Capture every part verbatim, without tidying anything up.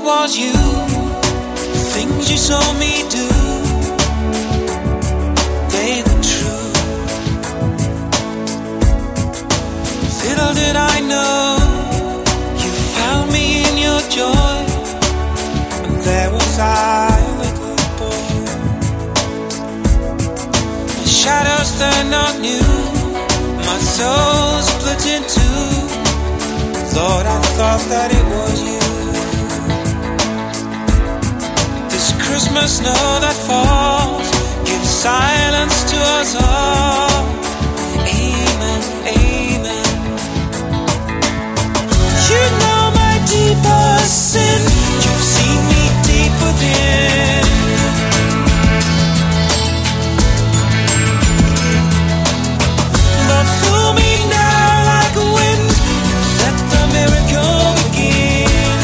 was you. The things you saw me do, they were true. Little did I know, you found me in your joy, and there was I, a little boy. The shadows turned out new, my soul split in two. Lord, I thought that it was you. This Christmas snow that falls gives silence to us all. Amen, amen. You know my deepest sin, you've seen me deep within. But fool me now like a wind, let the miracle begin.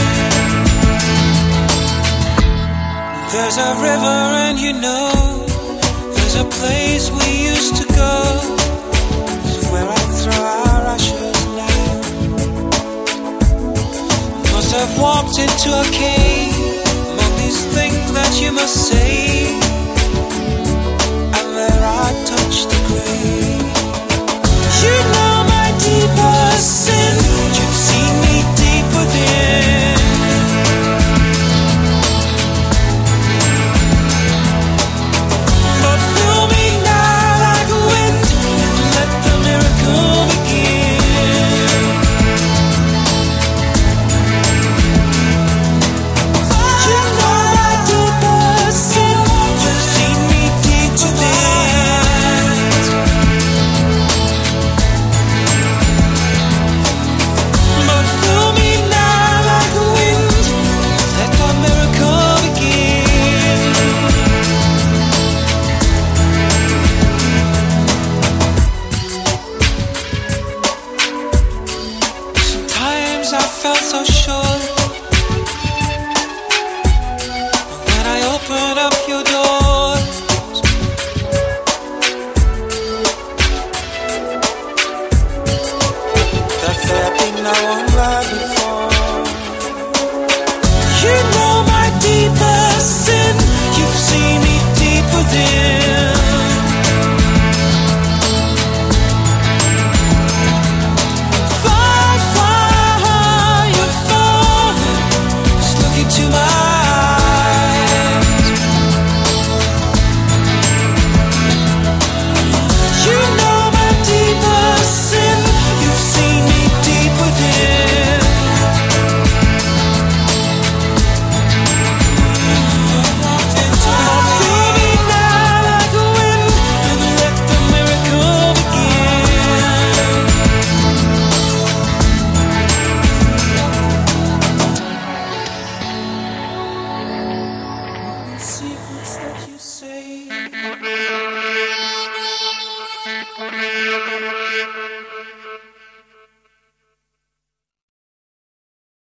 There's a river and you know, there's a place we used to go. It's where I throw our ashes now. Must have walked into a cave